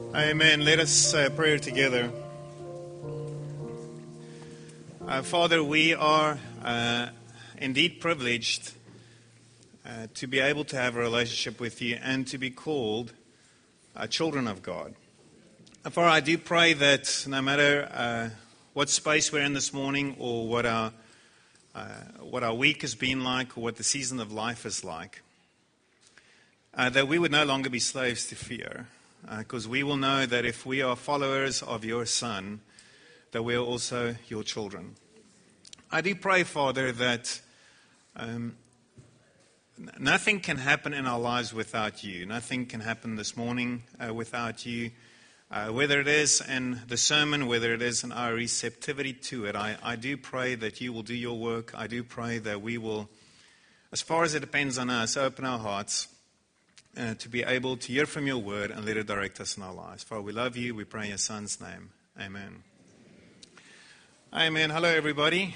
Amen. Let us pray together. Father, we are indeed privileged to be able to have a relationship with you and to be called children of God. Father, I do pray that no matter what space we're in this morning or what our week has been like or what the season of life is like, that we would no longer be slaves to fear. Because we will know that if we are followers of your Son, that we are also your children. I do pray, Father, that nothing can happen in our lives without you. Nothing can happen this morning without you. Whether it is in the sermon, whether it is in our receptivity to it, I do pray that you will do your work. I do pray that we will, as far as it depends on us, open our hearts to be able to hear from your word and let it direct us in our lives. Father, we love you. We pray in your Son's name. Amen. Amen. Hello, everybody.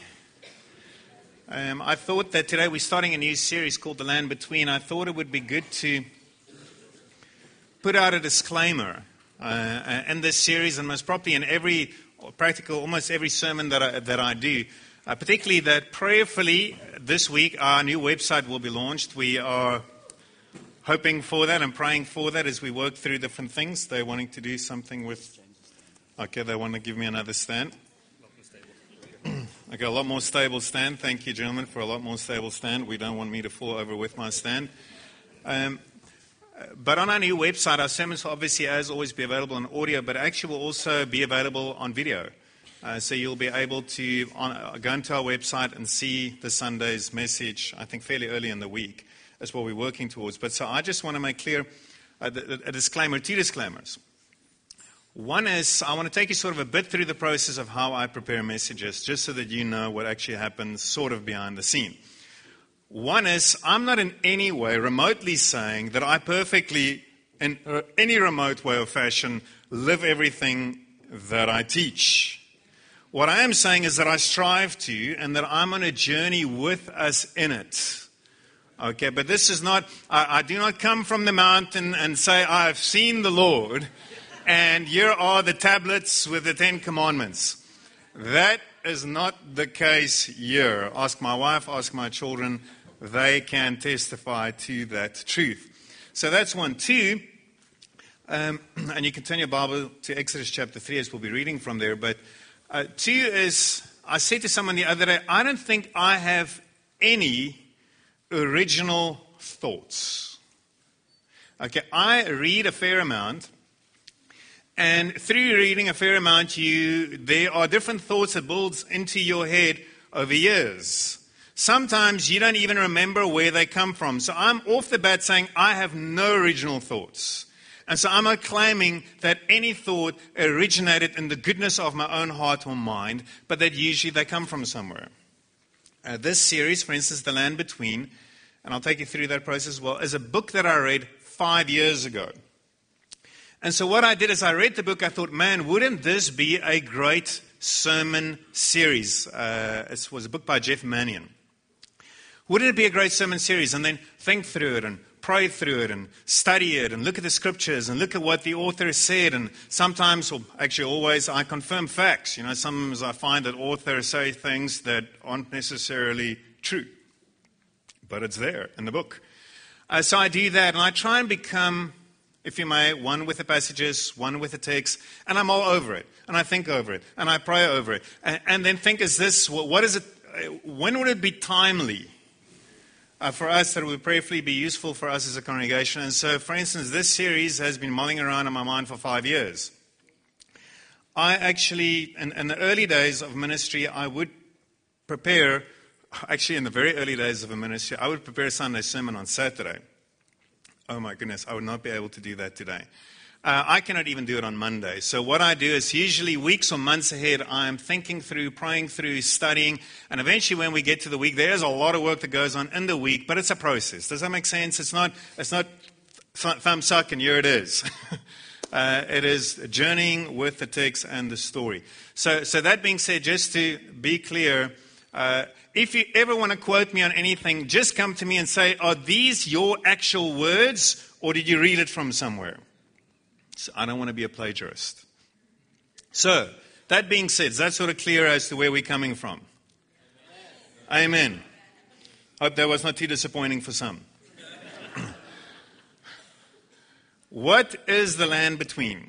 I thought that today we're starting a new series called The Land Between. I thought it would be good to put out a disclaimer in this series, and most probably in almost every sermon that I do, particularly that prayerfully this week our new website will be launched. We are hoping for that and praying for that as we work through different things. They're wanting to do something with... Okay, they want to give me another stand. Okay, a lot more stable stand. Thank you, gentlemen, for a lot more stable stand. We don't want me to fall over with my stand. But on our new website, our sermons will obviously, as always, be available in audio, but actually will also be available on video. So you'll be able to go into our website and see the Sunday's message, I think, fairly early in the week. That's what we're working towards. But so I just want to make clear a disclaimer, two disclaimers. One is I want to take you sort of a bit through the process of how I prepare messages, just so that you know what actually happens sort of behind the scene. One is I'm not in any way remotely saying that I perfectly, in any remote way or fashion, live everything that I teach. What I am saying is that I strive to, and that I'm on a journey with us in it. Okay, but this is not, I do not come from the mountain and say, I've seen the Lord, and here are the tablets with the 10 Commandments. That is not the case here. Ask my wife, ask my children. They can testify to that truth. So that's one. Two, and you can turn your Bible to Exodus chapter 3 as we'll be reading from there. But two is, I said to someone the other day, I don't think I have any original thoughts. Okay, I read a fair amount, and through reading a fair amount, there are different thoughts that builds into your head over years. Sometimes you don't even remember where they come from. So I'm off the bat saying I have no original thoughts. And so I'm not claiming that any thought originated in the goodness of my own heart or mind, but that usually they come from somewhere. This series, for instance, The Land Between, and I'll take you through that process as well, is a book that I read 5 years ago. And so what I did is I read the book, I thought, man, wouldn't this be a great sermon series? It was a book by Jeff Manion. Wouldn't it be a great sermon series? And then think through it and pray through it and study it and look at the scriptures and look at what the author said. And sometimes, or actually always, I confirm facts. Sometimes I find that authors say things that aren't necessarily true. But it's there in the book. So I do that, and I try and become, if you may, one with the passages, one with the text, and I'm all over it. And I think over it, and I pray over it. And then think, what is it, when would it be timely for us that it would prayerfully be useful for us as a congregation? And so, for instance, this series has been mulling around in my mind for 5 years. I actually, in the early days of ministry, I would prepare, actually in the very early days of a ministry, I would prepare a Sunday sermon on Saturday. Oh my goodness, I would not be able to do that today. I cannot even do it on Monday. So what I do is usually weeks or months ahead, I'm thinking through, praying through, studying, and eventually when we get to the week, there's a lot of work that goes on in the week, but it's a process. Does that make sense? It's not thumb suck and here it is. It is journeying with the text and the story. So that being said, just to be clear, if you ever want to quote me on anything, just come to me and say, are these your actual words or did you read it from somewhere? So I don't want to be a plagiarist. So, that being said, is that sort of clear as to where we're coming from? Amen. Hope that was not too disappointing for some. What is the land between?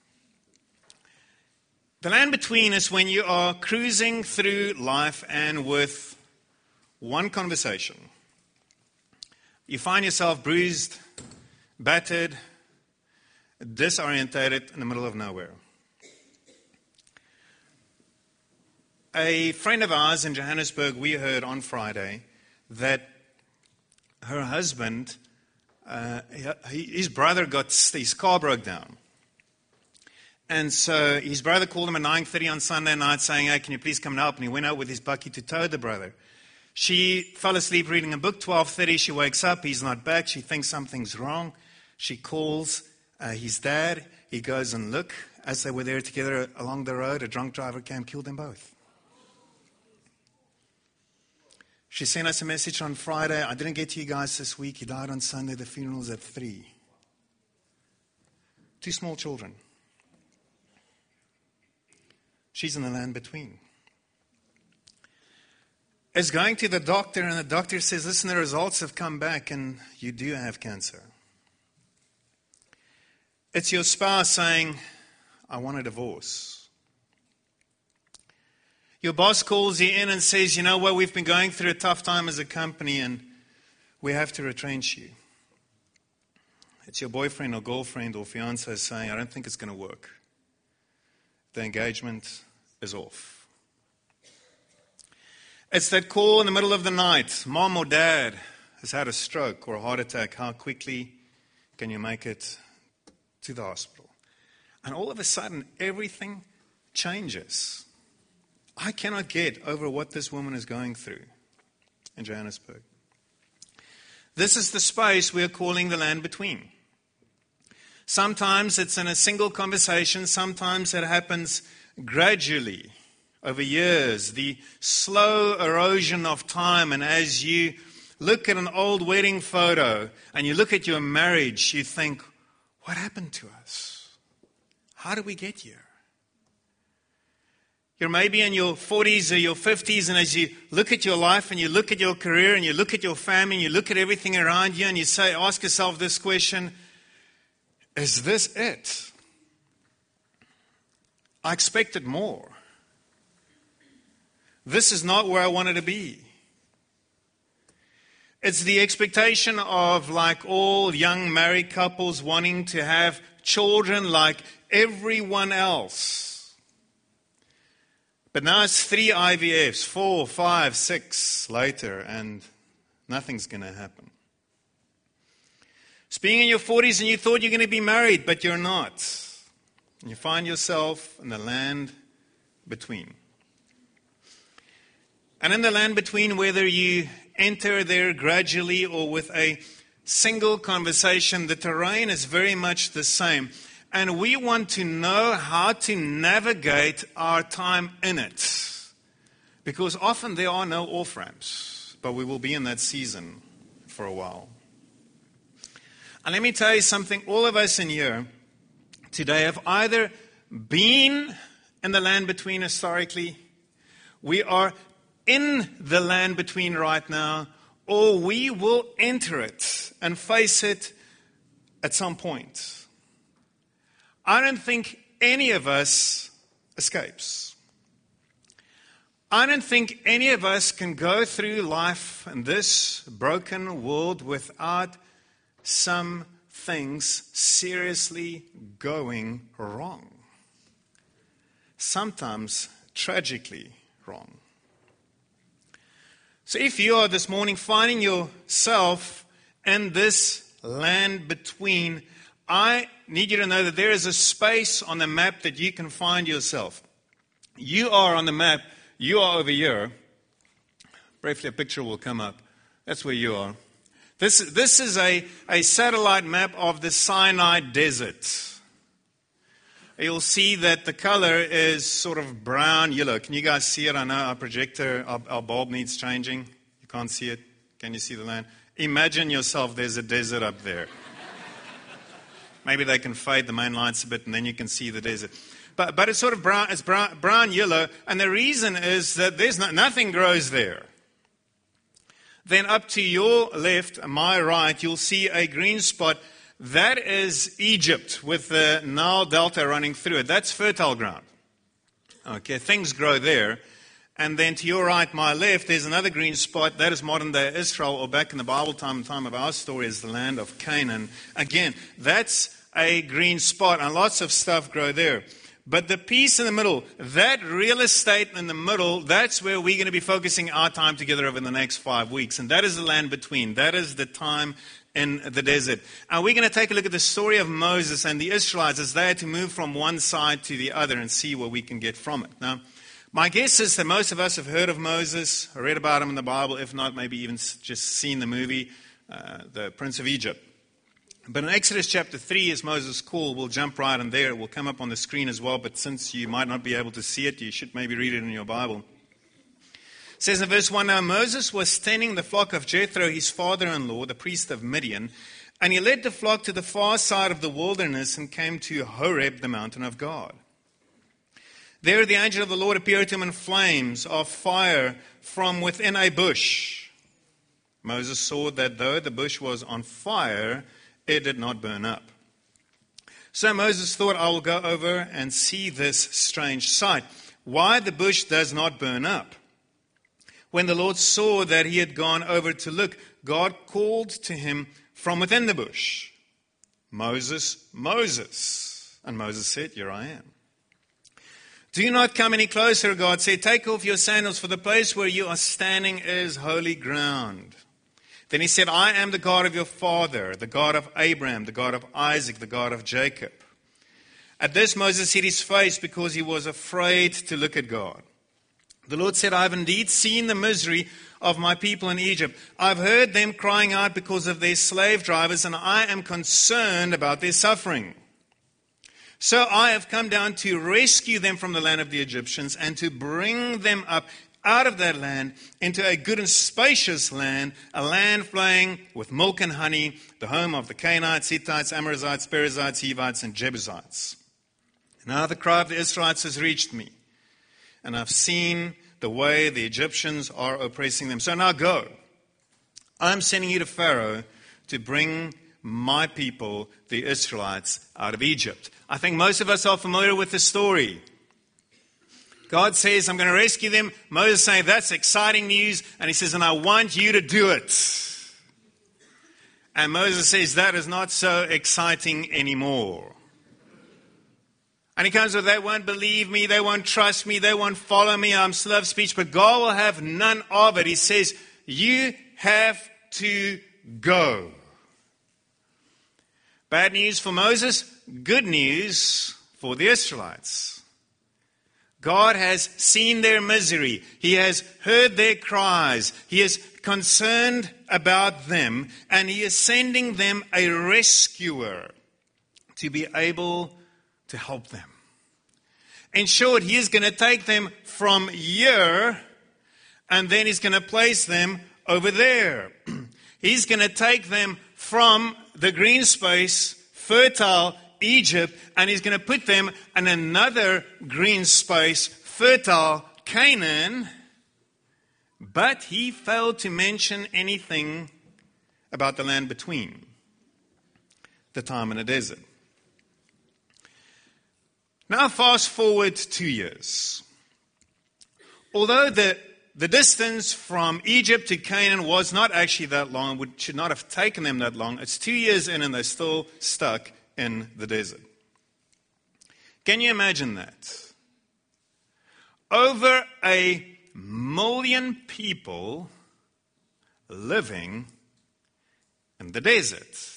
The land between is when you are cruising through life and with one conversation, you find yourself bruised, battered, disorientated in the middle of nowhere. A friend of ours in Johannesburg, we heard on Friday that her husband, his brother his car broke down. And so his brother called him at 9:30 on Sunday night saying, hey, can you please come and help? And he went out with his bucky to tow the brother. She fell asleep reading a book. 12:30, she wakes up. He's not back. She thinks something's wrong. She calls his dad. He goes and look. As they were there together along the road, a drunk driver came, killed them both. She sent us a message on Friday. I didn't get to you guys this week. He died on Sunday. The funeral's at 3. 2 small children. She's in the land between. Is going to the doctor, and the doctor says, listen, the results have come back and you do have cancer. It's your spouse saying, I want a divorce. Your boss calls you in and says, you know what, we've been going through a tough time as a company and we have to retrench you. It's your boyfriend or girlfriend or fiance saying, I don't think it's going to work. The engagement is off. It's that call in the middle of the night. Mom or dad has had a stroke or a heart attack. How quickly can you make it to the hospital? And all of a sudden, everything changes. I cannot get over what this woman is going through in Johannesburg. This is the space we are calling the land between. Sometimes it's in a single conversation. Sometimes it happens gradually over years. The slow erosion of time. And as you look at an old wedding photo and you look at your marriage, you think, what happened to us? How did we get here? You're maybe in your 40s or your 50s, and as you look at your life and you look at your career and you look at your family and you look at everything around you and you ask yourself this question, is this it? I expected more. This is not where I wanted to be. It's the expectation of, like all young married couples, wanting to have children like everyone else. But now it's 3 IVFs, 4, 5, 6 later, and nothing's going to happen. It's being in your 40s and you thought you're going to be married, but you're not. And you find yourself in the land between. And in the land between, whether you enter there gradually or with a single conversation, the terrain is very much the same. And we want to know how to navigate our time in it. Because often there are no off-ramps, but we will be in that season for a while. And let me tell you something, all of us in here today have either been in the land between historically, we are in the land between right now, or we will enter it and face it at some point. I don't think any of us escapes. I don't think any of us can go through life in this broken world without some things seriously going wrong. Sometimes tragically wrong. So if you are this morning finding yourself in this land between, I need you to know that there is a space on the map that you can find yourself. You are on the map. You are over here. Briefly, a picture will come up. That's where you are. This is a satellite map of the Sinai Desert. You'll see that the color is sort of brown, yellow. Can you guys see it? I know our projector, our bulb needs changing. You can't see it. Can you see the land? Imagine yourself, there's a desert up there. Maybe they can fade the main lights a bit and then you can see the desert. But it's sort of brown, it's brown yellow, and the reason is that there's nothing grows there. Then up to your left, my right, you'll see a green spot. That is Egypt with the Nile Delta running through it. That's fertile ground. Okay, things grow there. And then to your right, my left, there's another green spot. That is modern day Israel, or back in the Bible time of our story, is the land of Canaan. Again, that's a green spot, and lots of stuff grow there. But the piece in the middle, that real estate in the middle, that's where we're going to be focusing our time together over the next 5 weeks. And that is the land between. That is the time in the desert. And we're going to take a look at the story of Moses and the Israelites as they had to move from one side to the other and see what we can get from it. Now, my guess is that most of us have heard of Moses, read about him in the Bible, if not, maybe even just seen the movie, The Prince of Egypt. But in Exodus chapter 3, as Moses called, we'll jump right in there. It will come up on the screen as well, but since you might not be able to see it, you should maybe read it in your Bible. It says in verse 1, Now Moses was tending the flock of Jethro, his father-in-law, the priest of Midian, and he led the flock to the far side of the wilderness and came to Horeb, the mountain of God. There the angel of the Lord appeared to him in flames of fire from within a bush. Moses saw that though the bush was on fire, it did not burn up. So Moses thought, I will go over and see this strange sight, why the bush does not burn up. When the Lord saw that he had gone over to look, God called to him from within the bush, Moses, Moses. And Moses said, Here I am. Do not come any closer, God said. Take off your sandals, for the place where you are standing is holy ground. Then he said, I am the God of your father, the God of Abraham, the God of Isaac, the God of Jacob. At this, Moses hid his face because he was afraid to look at God. The Lord said, I have indeed seen the misery of my people in Egypt. I've heard them crying out because of their slave drivers, and I am concerned about their suffering. So I have come down to rescue them from the land of the Egyptians and to bring them up out of that land into a good and spacious land, a land flowing with milk and honey, the home of the Canaanites, Hittites, Amorites, Perizzites, Hivites, and Jebusites. Now the cry of the Israelites has reached me, and I've seen the way the Egyptians are oppressing them. So now go. I'm sending you to Pharaoh to bring my people, the Israelites, out of Egypt. I think most of us are familiar with the story. God says, I'm going to rescue them. Moses saying, that's exciting news. And he says, and I want you to do it. And Moses says, that is not so exciting anymore. And he comes with, they won't believe me, they won't trust me, they won't follow me, I'm slow of speech. But God will have none of it. He says, you have to go. Bad news for Moses, good news for the Israelites. God has seen their misery. He has heard their cries. He is concerned about them, and he is sending them a rescuer to be able to help them. In short, he is going to take them from here, and then he's going to place them over there. He's going to take them from the green space, fertile Egypt, and he's going to put them in another green space, fertile Canaan. But he failed to mention anything about the land between, the time in the desert. Now fast forward 2 years. Although the distance from Egypt to Canaan was not actually that long, it should not have taken them that long, it's 2 years in and they're still stuck in the desert. Can you imagine that? Over 1 million people living in the desert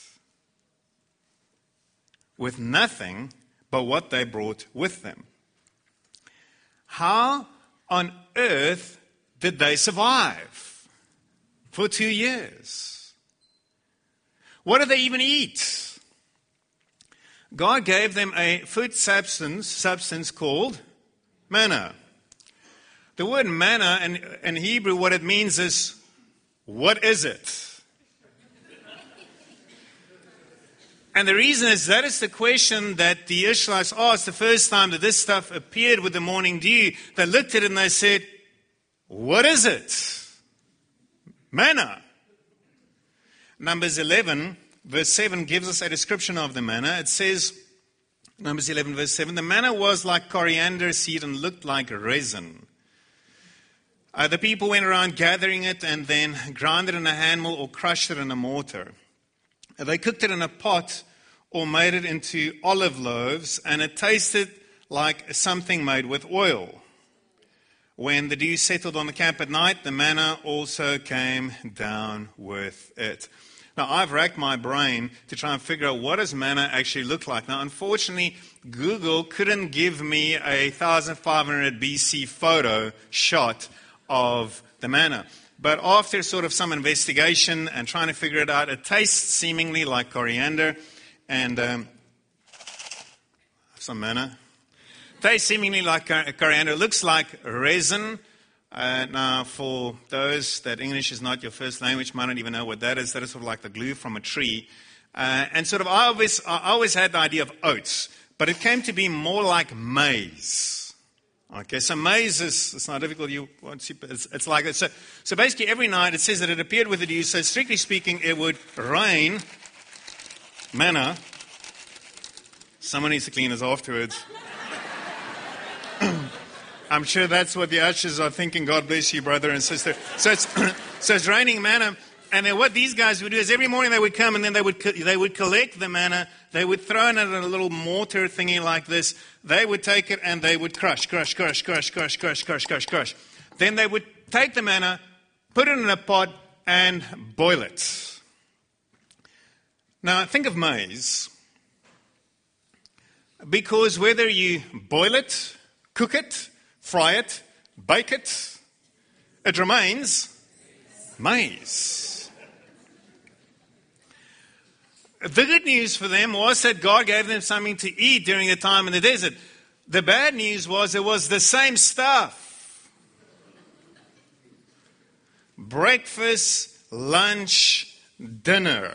with nothing but what they brought with them. How on earth did they survive for 2 years? What did they even eat? God gave them a food substance called manna. The word manna in Hebrew, what it means is, what is it? And the reason is that is the question that the Israelites asked the first time that this stuff appeared with the morning dew. They looked at it and they said, what is it? Manna. Numbers 11, verse 7 gives us a description of the manna. It says, Numbers 11, verse 7, the manna was like coriander seed and looked like resin. The people went around gathering it and then ground it in a handmill or crushed it in a mortar. They cooked it in a pot or made it into olive loaves, and it tasted like something made with oil. When the dew settled on the camp at night, the manna also came down with it. Now, I've racked my brain to try and figure out what does manna actually look like. Now, unfortunately, Google couldn't give me a 1500 BC photo shot of the manna. But after sort of some investigation and trying to figure it out, it tastes seemingly like coriander and some manna. Tastes seemingly like coriander. It looks like resin. Now, for those that English is not your first language, might not even know what that is. That is sort of like the glue from a tree. And sort of, I always had the idea of oats, but it came to be more like maize. Okay, so maize is, it's not difficult. It's like it. So basically, every night it says that it appeared with the dew. So strictly speaking, it would rain manna. Someone needs to clean this afterwards. I'm sure that's what the ushers are thinking. God bless you, brother and sister. So it's raining manna. And then what these guys would do is every morning they would come and then they would collect the manna. They would throw it in a little mortar thingy like this. They would take it and they would crush. Then they would take the manna, put it in a pot and boil it. Now think of maize. Because whether you boil it, cook it, fry it, bake it, it remains maize. The good news for them was that God gave them something to eat during the time in the desert. The bad news was it was the same stuff. Breakfast, lunch, dinner.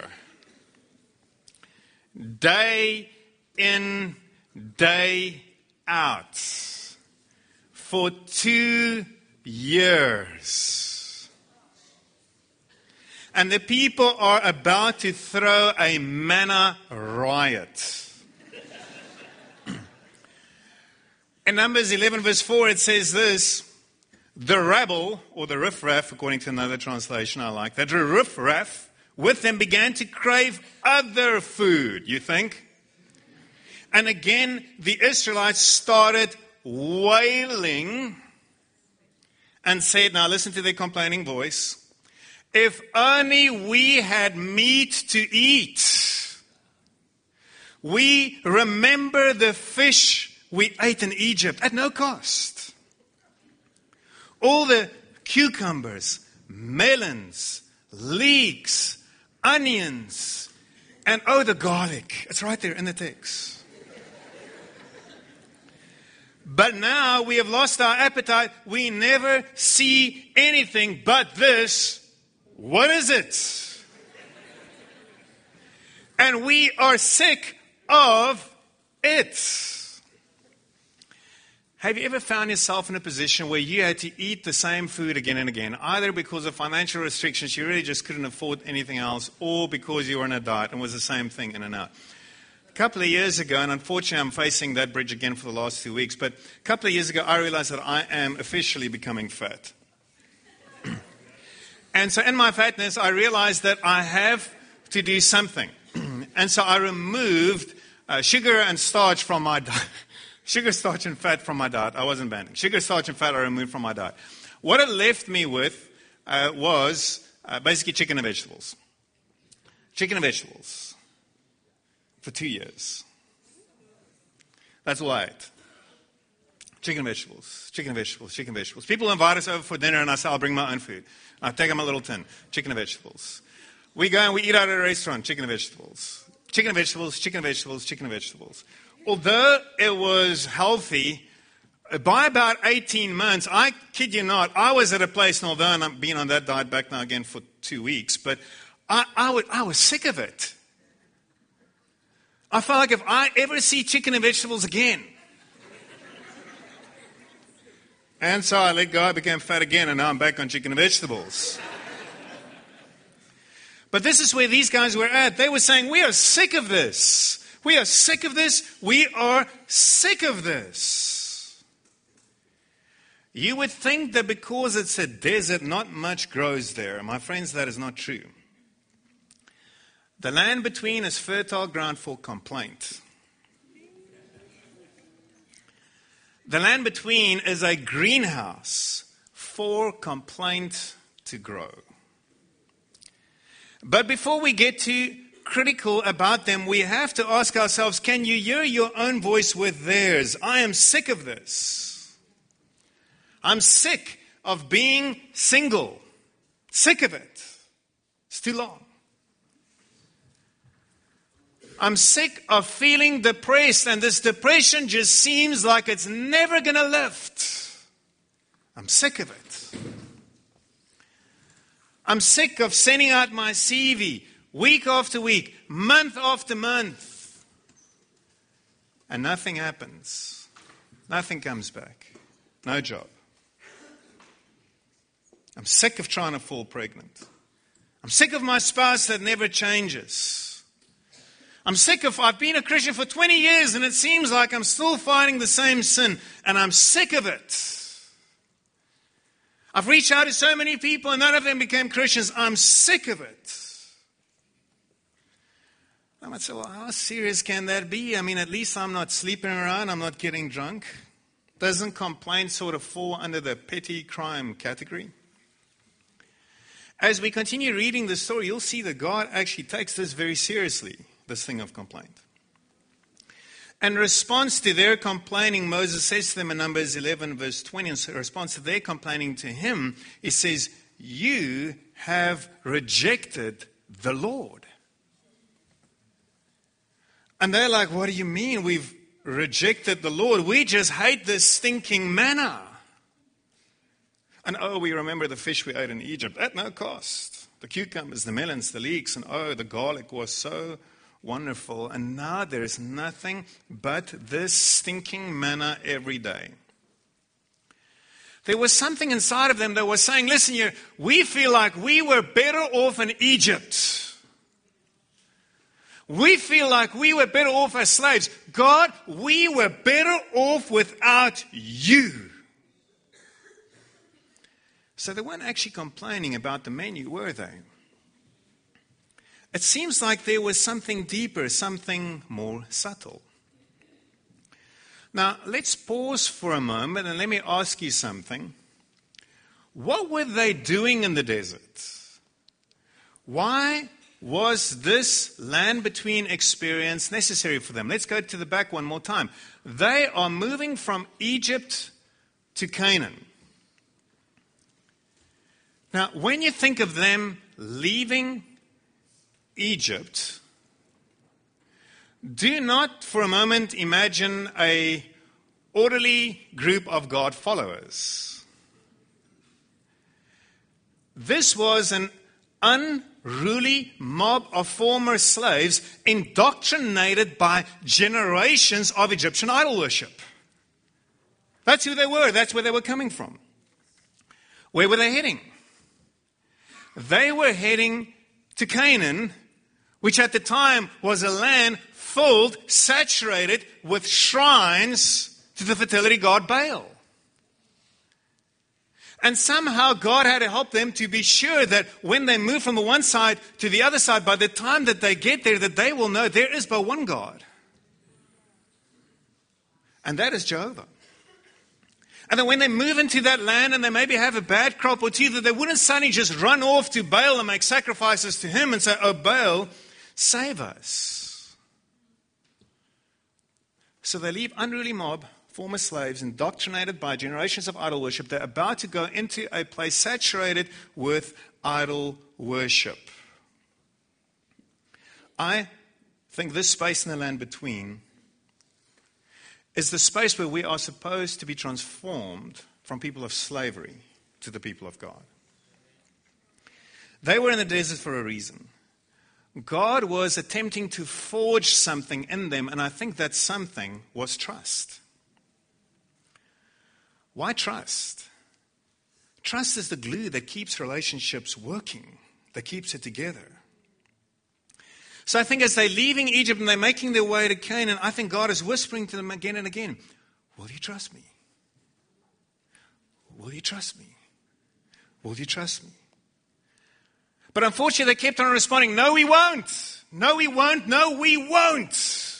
Day in, day out. For 2 years. And the people are about to throw a manna riot. In Numbers 11 verse 4 it says this, the rabble, or the riffraff, according to another translation I like that, the riffraff with them began to crave other food, you think? And again, the Israelites started wailing and said, now listen to their complaining voice, if only we had meat to eat. We remember the fish we ate in Egypt at no cost. All the cucumbers, melons, leeks, onions, and the garlic. It's right there in the text. But now we have lost our appetite. We never see anything but this. What is it? And we are sick of it. Have you ever found yourself in a position where you had to eat the same food again and again, either because of financial restrictions, you really just couldn't afford anything else, or because you were on a diet and it was the same thing in and out? A couple of years ago, and unfortunately I'm facing that bridge again for the last 2 weeks, but a couple of years ago I realized that I am officially becoming fat. And so in my fatness I realized that I have to do something. And so I removed sugar and starch from my diet. Sugar, starch, and fat from my diet. I wasn't banning. Sugar, starch, and fat I removed from my diet. What it left me with was basically chicken and vegetables. Chicken and vegetables. For 2 years. That's all I ate. Chicken and vegetables. Chicken and vegetables. Chicken and vegetables. People invite us over for dinner and I say, I'll bring my own food. I take them a little tin. Chicken and vegetables. We go and we eat out at a restaurant. Chicken and vegetables. Chicken and vegetables. Chicken and vegetables. Chicken and vegetables. Although it was healthy, by about 18 months, I kid you not, I was at a place, and although I've been on that diet back now again for 2 weeks, but I was sick of it. I felt like if I ever see chicken and vegetables again. And so I let go, I became fat again, and now I'm back on chicken and vegetables. But this is where these guys were at. They were saying, we are sick of this. We are sick of this. We are sick of this. You would think that because it's a desert, not much grows there. My friends, that is not true. The land between is fertile ground for complaint. The land between is a greenhouse for complaint to grow. But before we get too critical about them, we have to ask ourselves, can you hear your own voice with theirs? I am sick of this. I'm sick of being single. Sick of it. It's too long. I'm sick of feeling depressed, and this depression just seems like it's never going to lift. I'm sick of it. I'm sick of sending out my CV week after week, month after month, and nothing happens. Nothing comes back. No job. I'm sick of trying to fall pregnant. I'm sick of my spouse that never changes. I'm sick of, I've been a Christian for 20 years and it seems like I'm still fighting the same sin, and I'm sick of it. I've reached out to so many people and none of them became Christians. I'm sick of it. I might say, well, how serious can that be? I mean, at least I'm not sleeping around. I'm not getting drunk. Doesn't complaint sort of fall under the petty crime category? As we continue reading the story, you'll see that God actually takes this very seriously, this thing of complaint. In response to their complaining, Moses says to them in Numbers 11, verse 20, in response to their complaining to him, he says, you have rejected the Lord. And they're like, what do you mean we've rejected the Lord? We just hate this stinking manna. And oh, we remember the fish we ate in Egypt at no cost. The cucumbers, the melons, the leeks, and oh, the garlic was so wonderful. And now there is nothing but this stinking manna every day. There was something inside of them that was saying, listen here, we feel like we were better off in Egypt. We feel like we were better off as slaves. God, we were better off without you. So they weren't actually complaining about the menu, were they? It seems like there was something deeper, something more subtle. Now, let's pause for a moment and let me ask you something. What were they doing in the desert? Why was this land between experience necessary for them? Let's go to the back one more time. They are moving from Egypt to Canaan. Now, when you think of them leaving Egypt, do not for a moment imagine an orderly group of God followers. This was an unruly mob of former slaves indoctrinated by generations of Egyptian idol worship. That's who they were. That's where they were coming from. Where were they heading? They were heading to Canaan, which at the time was a land filled, saturated with shrines to the fertility god Baal. And somehow God had to help them to be sure that when they move from the one side to the other side, by the time that they get there, that they will know there is but one God. And that is Jehovah. And then when they move into that land and they maybe have a bad crop or two, that they wouldn't suddenly just run off to Baal and make sacrifices to him and say, oh, Baal, save us. So they leave unruly mob, former slaves, indoctrinated by generations of idol worship. They're about to go into a place saturated with idol worship. I think this space in the land between is the space where we are supposed to be transformed from people of slavery to the people of God. They were in the desert for a reason. God was attempting to forge something in them, and I think that something was trust. Why trust? Trust is the glue that keeps relationships working, that keeps it together. So I think as they're leaving Egypt and they're making their way to Canaan, I think God is whispering to them again and again, will you trust me? Will you trust me? Will you trust me? But unfortunately, they kept on responding, no, we won't. No, we won't. No, we won't.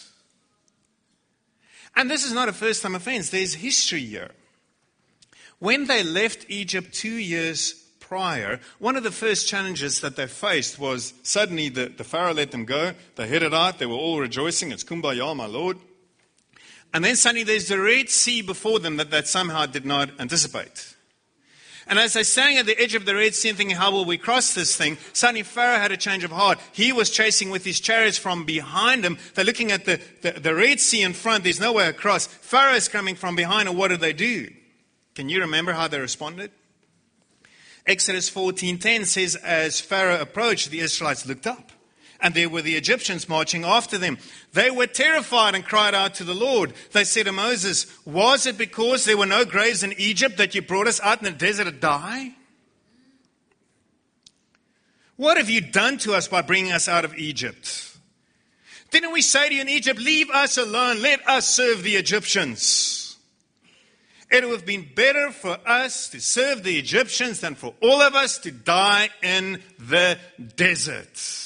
And this is not a first-time offense. There's history here. When they left Egypt 2 years prior, one of the first challenges that they faced was suddenly the Pharaoh let them go. They headed out. They were all rejoicing. It's Kumbaya, my Lord. And then suddenly there's the Red Sea before them that somehow did not anticipate. And as they're standing at the edge of the Red Sea and thinking, how will we cross this thing? Suddenly Pharaoh had a change of heart. He was chasing with his chariots from behind him. They're looking at the Red Sea in front. There's no way across. Pharaoh is coming from behind. And what did they do? Can you remember how they responded? Exodus 14:10 says, as Pharaoh approached, the Israelites looked up. And there were the Egyptians marching after them. They were terrified and cried out to the Lord. They said to Moses, was it because there were no graves in Egypt that you brought us out in the desert to die? What have you done to us by bringing us out of Egypt? Didn't we say to you in Egypt, leave us alone, let us serve the Egyptians? It would have been better for us to serve the Egyptians than for all of us to die in the desert.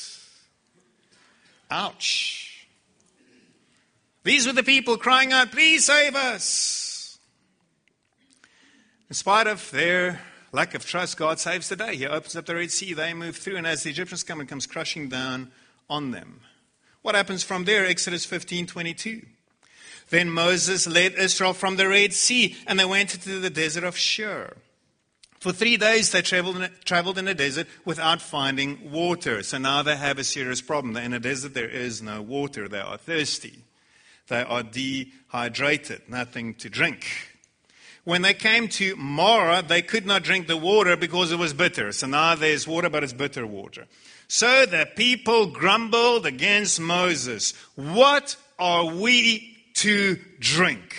Ouch. These were the people crying out, please save us. In spite of their lack of trust, God saves the day. He opens up the Red Sea, they move through, and as the Egyptians come, it comes crushing down on them. What happens from there? Exodus 15:22. Then Moses led Israel from the Red Sea, and they went into the desert of Shur. For 3 days they traveled in the desert without finding water. So now they have a serious problem. They're in a desert, there is no water. They are thirsty. They are dehydrated, nothing to drink. When they came to Marah, they could not drink the water because it was bitter. So now there's water, but it's bitter water. So the people grumbled against Moses. What are we to drink?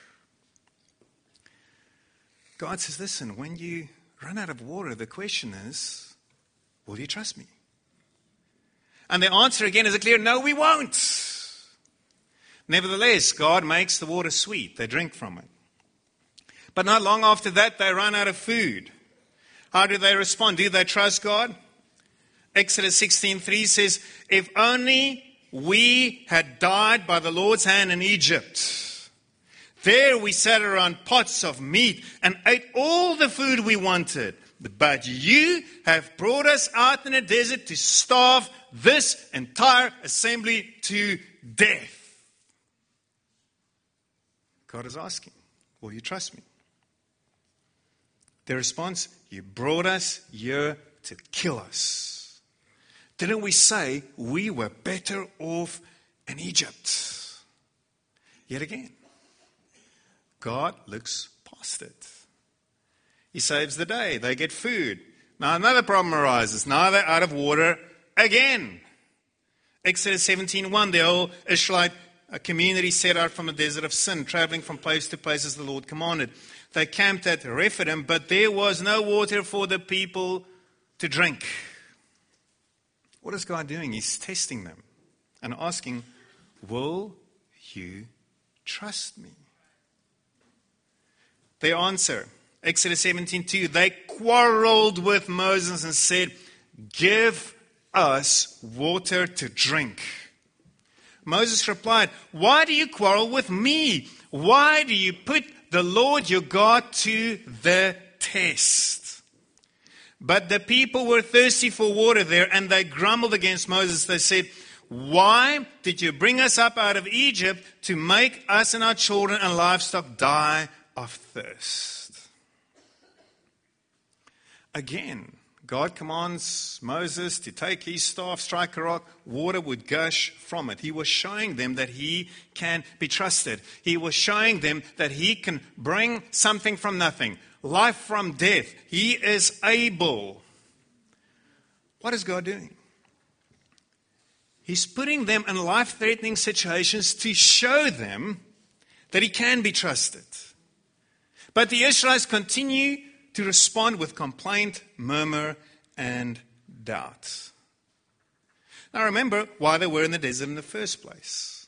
God says, listen, when you run out of water, the question is, will you trust me? And the answer again is a clear, no, we won't. Nevertheless, God makes the water sweet. They drink from it. But not long after that, they run out of food. How do they respond? Do they trust God? Exodus 16:3 says, if only we had died by the Lord's hand in Egypt. There we sat around pots of meat and ate all the food we wanted. But you have brought us out in the desert to starve this entire assembly to death. God is asking, will you trust me? Their response, you brought us here to kill us. Didn't we say we were better off in Egypt? Yet again, God looks past it. He saves the day. They get food. Now another problem arises. Now they're out of water again. Exodus 17:1, the whole Israelite community set out from the desert of Sin, traveling from place to place as the Lord commanded. They camped at Rephidim, but there was no water for the people to drink. What is God doing? He's testing them and asking, will you trust me? Their answer, Exodus 17:2, they quarreled with Moses and said, give us water to drink. Moses replied, why do you quarrel with me? Why do you put the Lord your God to the test? But the people were thirsty for water there, and they grumbled against Moses. They said, why did you bring us up out of Egypt to make us and our children and livestock die of thirst? Again, God commands Moses to take his staff, strike a rock, water would gush from it. He was showing them that he can be trusted. He was showing them that he can bring something from nothing, life from death. He is able. What is God doing? He's putting them in life-threatening situations to show them that he can be trusted. But the Israelites continue to respond with complaint, murmur, and doubt. Now remember why they were in the desert in the first place.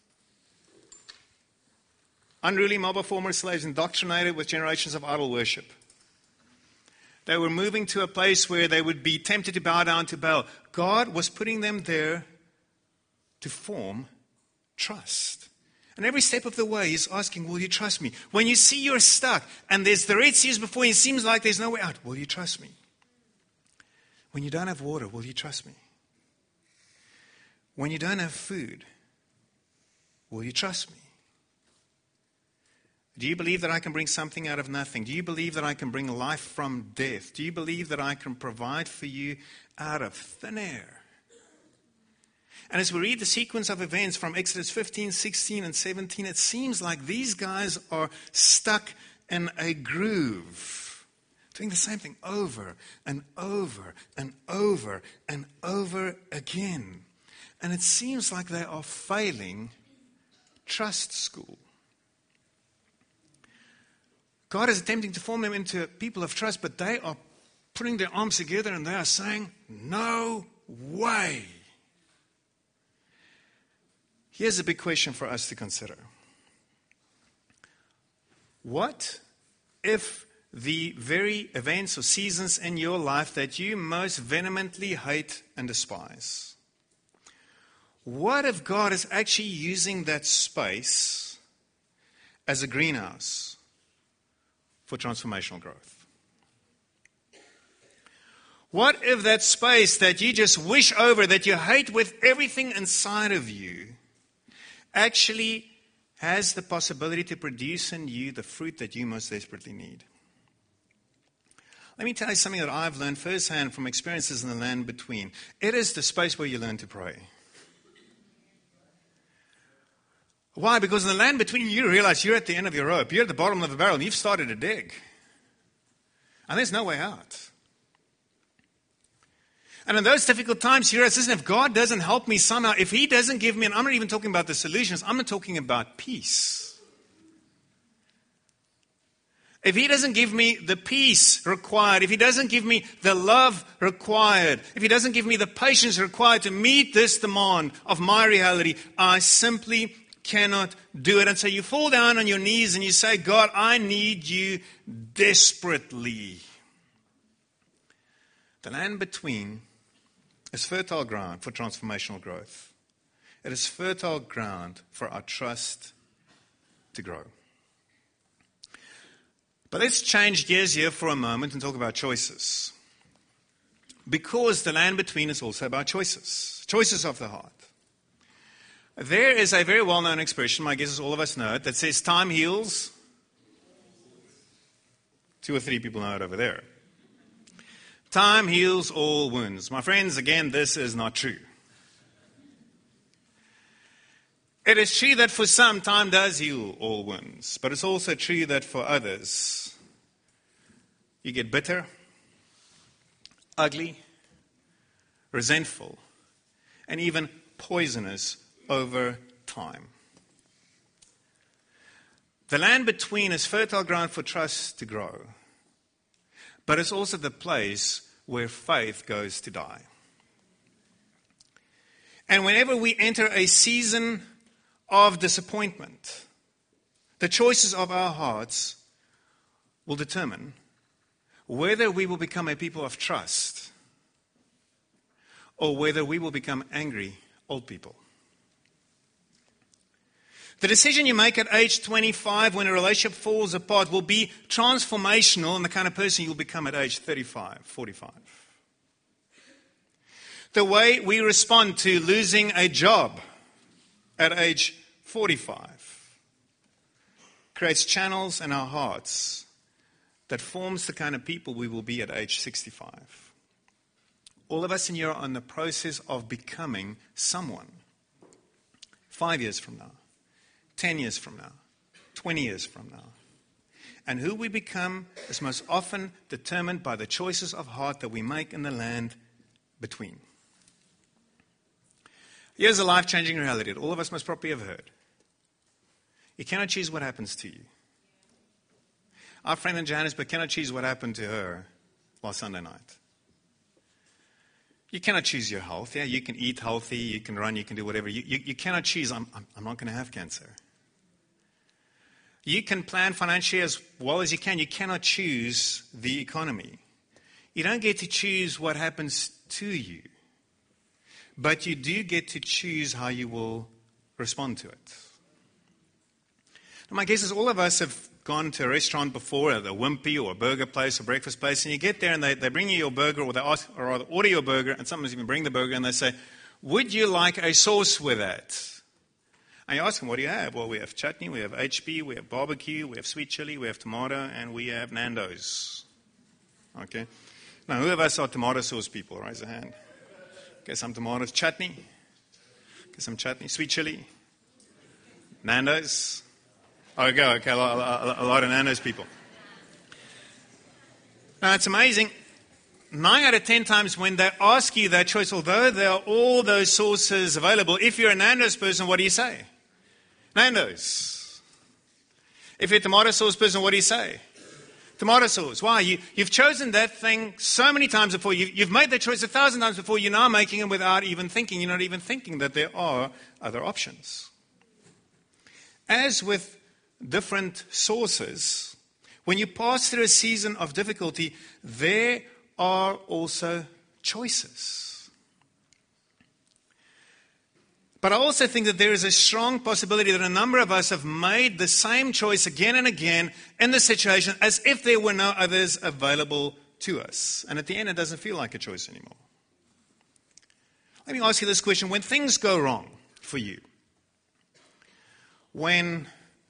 Unruly mob of former slaves indoctrinated with generations of idol worship. They were moving to a place where they would be tempted to bow down to Baal. God was putting them there to form trust. And every step of the way, he's asking, will you trust me? When you see you're stuck and there's the Red Sea before you, it seems like there's no way out, will you trust me? When you don't have water, will you trust me? When you don't have food, will you trust me? Do you believe that I can bring something out of nothing? Do you believe that I can bring life from death? Do you believe that I can provide for you out of thin air? And as we read the sequence of events from Exodus 15, 16, and 17, it seems like these guys are stuck in a groove, doing the same thing over and over and over and over again. And it seems like they are failing trust school. God is attempting to form them into people of trust, but they are putting their arms together and they are saying, no way. Here's a big question for us to consider. What if the very events or seasons in your life that you most vehemently hate and despise, what if God is actually using that space as a greenhouse for transformational growth? What if that space that you just wish over, that you hate with everything inside of you, actually has the possibility to produce in you the fruit that you most desperately need? Let me tell you something that I've learned firsthand from experiences in the land between. It is the space where you learn to pray. Why? Because in the land between, you realize you're at the end of your rope. You're at the bottom of the barrel and you've started to dig. And there's no way out. And in those difficult times, you realize, listen, if God doesn't help me somehow, if He doesn't give me, and I'm not even talking about the solutions, I'm not talking about peace. If He doesn't give me the peace required, if He doesn't give me the love required, if He doesn't give me the patience required to meet this demand of my reality, I simply cannot do it. And so you fall down on your knees and you say, God, I need you desperately. The land between is fertile ground for transformational growth. It is fertile ground for our trust to grow. But let's change gears here for a moment and talk about choices. Because the land between is also about choices. Choices of the heart. There is a very well-known expression, my guess is all of us know it, that says time heals. 2 or 3 people know it over there. Time heals all wounds. My friends, again, this is not true. It is true that for some, time does heal all wounds. But it's also true that for others, you get bitter, ugly, resentful, and even poisonous over time. The land between is fertile ground for trust to grow. But it's also the place where faith goes to die. And whenever we enter a season of disappointment, the choices of our hearts will determine whether we will become a people of trust or whether we will become angry old people. The decision you make at age 25 when a relationship falls apart will be transformational in the kind of person you'll become at age 35, 45. The way we respond to losing a job at age 45 creates channels in our hearts that forms the kind of people we will be at age 65. All of us in here are in the process of becoming someone. 5 years from now. 10 years from now, 20 years from now. And who we become is most often determined by the choices of heart that we make in the land between. Here's a life-changing reality that all of us must probably have heard. You cannot choose what happens to you. Our friend in Johannesburg cannot choose what happened to her last Sunday night. You cannot choose your health. Yeah, you can eat healthy, you can run, you can do whatever. You cannot choose, I'm not going to have cancer. You can plan financially as well as you can. You cannot choose the economy. You don't get to choose what happens to you. But you do get to choose how you will respond to it. Now, my guess is all of us have gone to a restaurant before, at a Wimpy or a burger place or breakfast place, and you get there and they bring you your burger, or they ask, or rather order your burger, and sometimes even bring the burger and they say, would you like a sauce with that? And you ask them, what do you have? Well, we have chutney, we have HB, we have barbecue, we have sweet chili, we have tomato, and we have Nando's. Okay? Now, who of us are tomato sauce people? Raise a hand. Okay, some tomatoes. Chutney. Okay, some chutney. Sweet chili. Nando's. Okay, a lot of Nando's people. Now, it's amazing. 9 out of 10 times when they ask you that choice, although there are all those sauces available, if you're a Nando's person, what do you say? Nando's. If you're a tomato sauce person, what do you say? Tomato sauce. Why? You've chosen that thing so many times before. You've made that choice 1,000 times before. You're now making it without even thinking. You're not even thinking that there are other options. As with different sources, when you pass through a season of difficulty, there are also choices. But I also think that there is a strong possibility that a number of us have made the same choice again and again in the situation as if there were no others available to us. And at the end, it doesn't feel like a choice anymore. Let me ask you this question. When things go wrong for you, when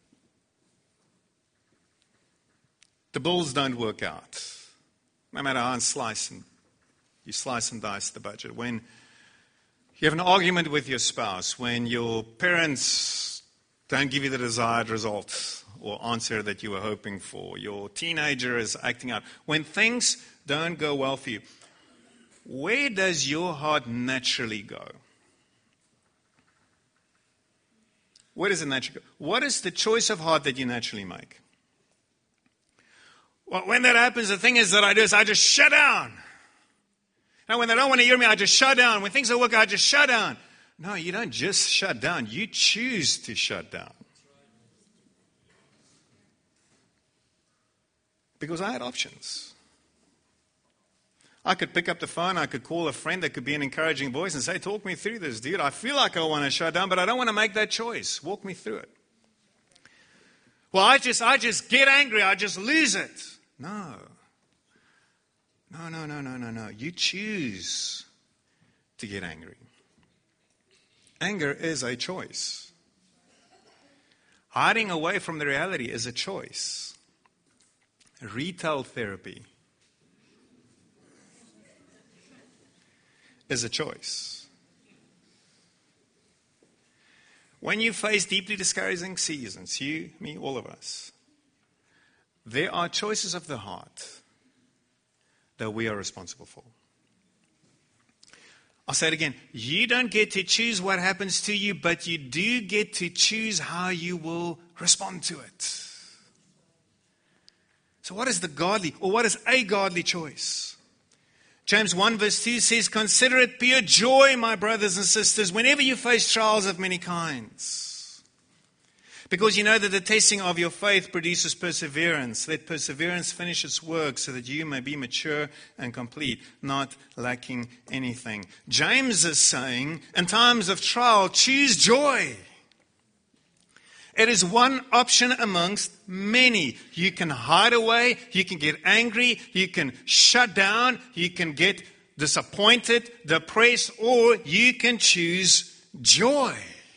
the bills don't work out, no matter how you slice and dice the budget, when you have an argument with your spouse, when your parents don't give you the desired result or answer that you were hoping for, your teenager is acting out, when things don't go well for you, where does your heart naturally go? Where does it naturally go? What is the choice of heart that you naturally make? Well, when that happens, the thing is that I do is I just shut down. Now, when they don't want to hear me, I just shut down. When things don't work out, I just shut down. No, you don't just shut down. You choose to shut down. Because I had options. I could pick up the phone. I could call a friend that could be an encouraging voice and say, talk me through this, dude. I feel like I want to shut down, but I don't want to make that choice. Walk me through it. Well, I just get angry. I just lose it. No. No. You choose to get angry. Anger is a choice. Hiding away from the reality is a choice. Retail therapy is a choice. When you face deeply discouraging seasons, you, me, all of us, there are choices of the heart that we are responsible for. I'll say it again. You don't get to choose what happens to you, but you do get to choose how you will respond to it. So what is the godly, or what is a godly choice? James 1 verse 2 says, consider it pure joy, my brothers and sisters, whenever you face trials of many kinds. Because you know that the testing of your faith produces perseverance. Let perseverance finish its work so that you may be mature and complete, not lacking anything. James is saying, in times of trial, choose joy. It is one option amongst many. You can hide away, you can get angry, you can shut down, you can get disappointed, depressed, or you can choose joy.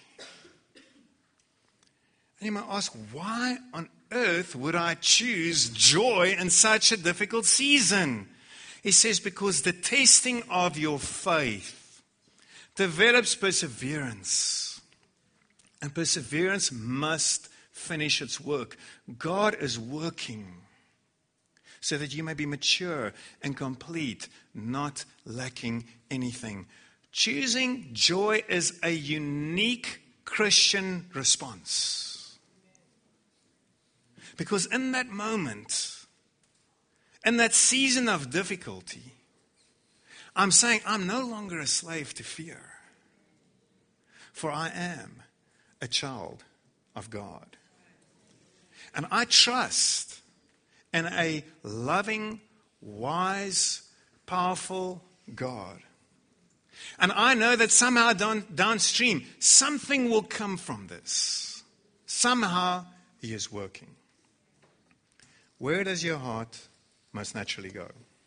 And you might ask, why on earth would I choose joy in such a difficult season? He says, because the testing of your faith develops perseverance. And perseverance must finish its work. God is working so that you may be mature and complete, not lacking anything. Choosing joy is a unique Christian response. Because in that moment, in that season of difficulty, I'm saying I'm no longer a slave to fear, for I am a child of God. And I trust in a loving, wise, powerful God. And I know that somehow downstream, something will come from this. Somehow He is working. Where does your heart most naturally go?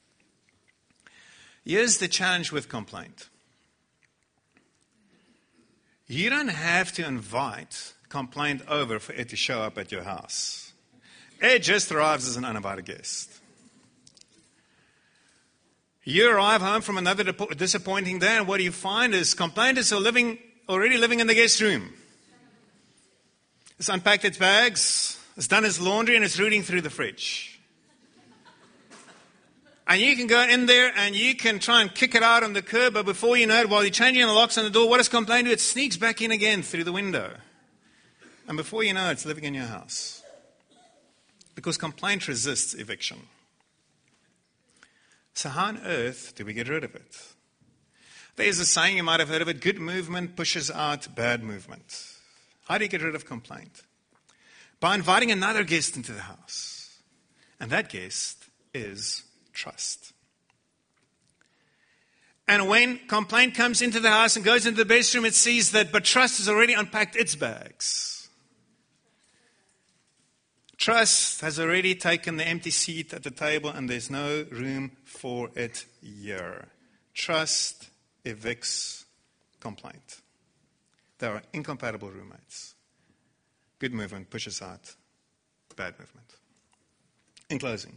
Here's the challenge with complaint. You don't have to invite complaint over for it to show up at your house. It just arrives as an uninvited guest. You arrive home from another disappointing day, and what you find is complaint is already living in the guest room. It's unpacked its bags, it's done its laundry, and it's rooting through the fridge. And you can go in there and you can try and kick it out on the curb, but before you know it, while you're changing the locks on the door, what does complaint do? It sneaks back in again through the window. And before you know it, it's living in your house. Because complaint resists eviction. So how on earth do we get rid of it? There's a saying, you might have heard of it, good movement pushes out bad movement. How do you get rid of complaint? By inviting another guest into the house. And that guest is trust. And when complaint comes into the house and goes into the bedroom, it sees that, but trust has already unpacked its bags. Trust has already taken the empty seat at the table, and there's no room for it here. Trust evicts complaint. They are incompatible roommates. Good movement pushes out bad movement. In closing,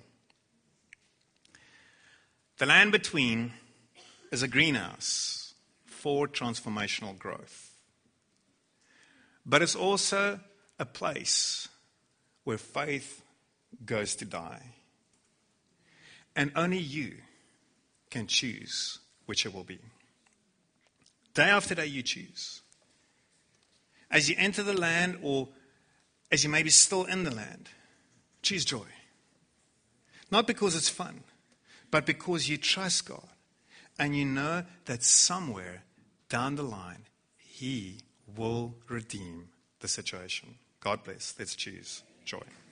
the land between is a greenhouse for transformational growth. But it's also a place where faith goes to die. And only you can choose which it will be. Day after day you choose. As you enter the land, or as you may be still in the land, choose joy. Not because it's fun, but because you trust God. And you know that somewhere down the line, He will redeem the situation. God bless. Let's choose joy.